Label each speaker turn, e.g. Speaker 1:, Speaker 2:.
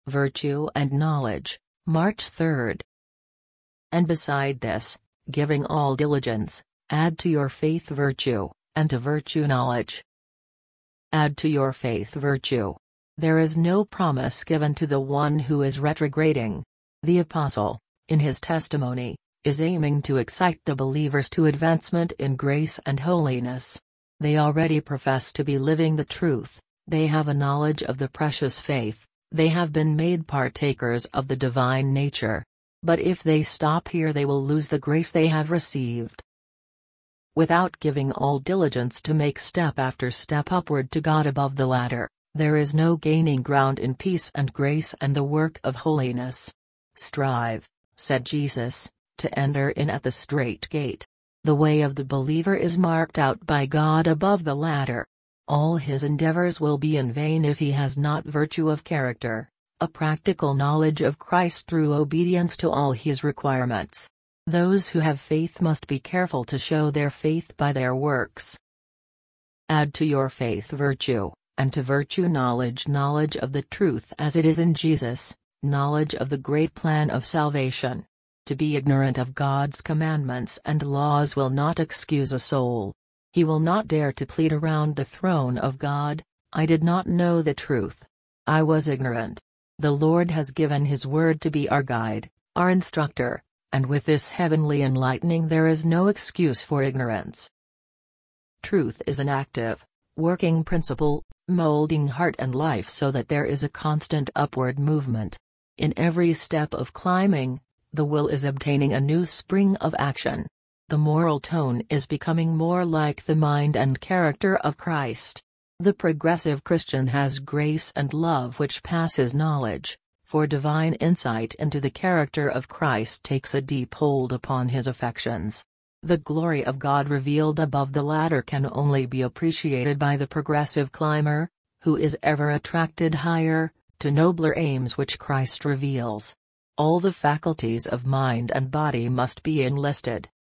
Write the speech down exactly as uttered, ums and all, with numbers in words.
Speaker 1: Virtue and Knowledge, March third. And beside this, giving all diligence, add to your faith virtue, and to virtue knowledge. Add to your faith virtue. There is no promise given to the one who is retrograding. The apostle, in his testimony, is aiming to excite the believers to advancement in grace and holiness. They already profess to be living the truth, they have a knowledge of the precious faith, they have been made partakers of the divine nature. But if they stop here they will lose the grace they have received. Without giving all diligence to make step after step upward to God above the ladder, there is no gaining ground in peace and grace and the work of holiness. Strive, said Jesus, to enter in at the strait gate. The way of the believer is marked out by God above the ladder. All his endeavors will be in vain if he has not virtue of character, a practical knowledge of Christ through obedience to all his requirements. Those who have faith must be careful to show their faith by their works. Add to your faith virtue, and to virtue knowledge knowledge of the truth as it is in Jesus, knowledge of the great plan of salvation. To be ignorant of God's commandments and laws will not excuse a soul. He will not dare to plead around the throne of God, I did not know the truth. I was ignorant. The Lord has given His word to be our guide, our instructor, and with this heavenly enlightening there is no excuse for ignorance. Truth is an active, working principle, molding heart and life so that there is a constant upward movement. In every step of climbing, the will is obtaining a new spring of action. The moral tone is becoming more like the mind and character of Christ. The progressive Christian has grace and love which passes knowledge, for divine insight into the character of Christ takes a deep hold upon his affections. The glory of God revealed above the ladder can only be appreciated by the progressive climber, who is ever attracted higher, to nobler aims which Christ reveals. All the faculties of mind and body must be enlisted.